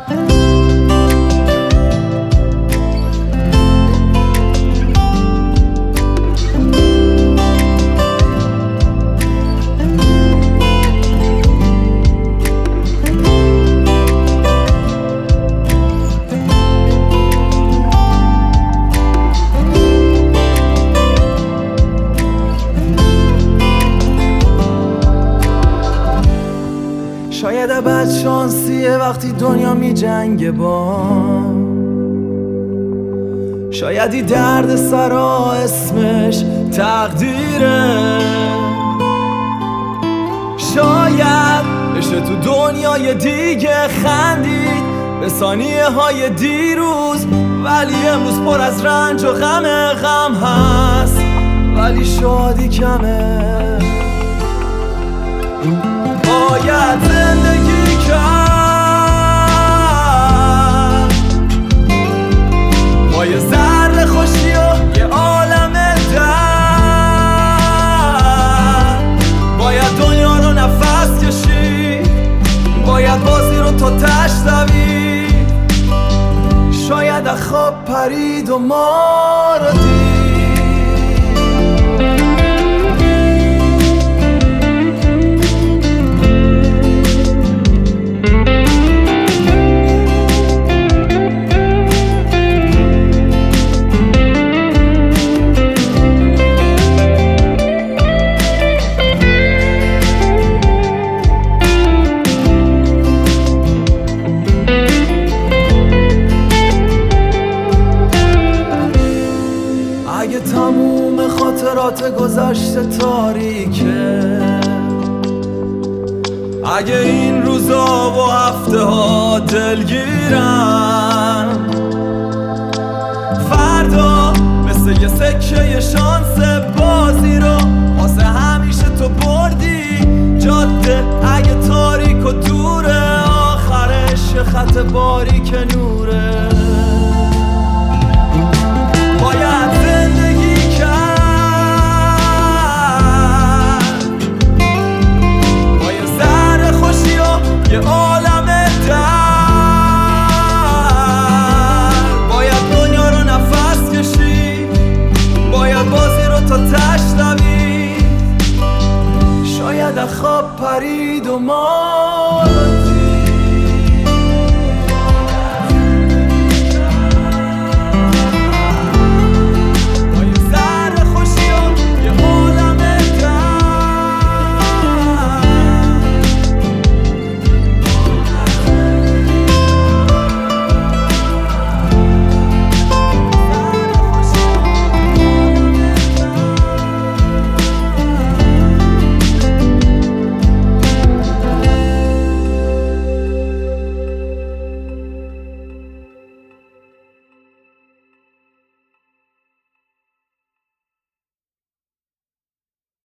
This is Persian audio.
شاید بد شانسیه وقتی دنیا می جنگه با، شایدی درد سرا اسمش تقدیره، شاید بشه تو دنیای دیگه خندید به ثانیه های دیروز، ولی امروز پر از رنج و غم هست ولی شادی کمه. باید زندگی کرد با یه ذره خوشی و یه عالم درد، باید دنیا رو نفس کشید، باید بازی رو تا تش دوید، شاید از خواب پرید و ما رو دید. اگه تموم خاطرات گذشته تاریکه، اگه این روزا و هفته ها دلگیرن، فردا مثل یه سکه شانس بازی رو واسه همیشه تو بردی. جاده اگه تاریک و دوره، آخرش خط باریک نوره. باید زندگی کرد با یه ذره خوشی و یه عالم درد، باید دنیا رو نفس کشید، باید بازی رو تا تش دوید، شاید از خواب پرید و ما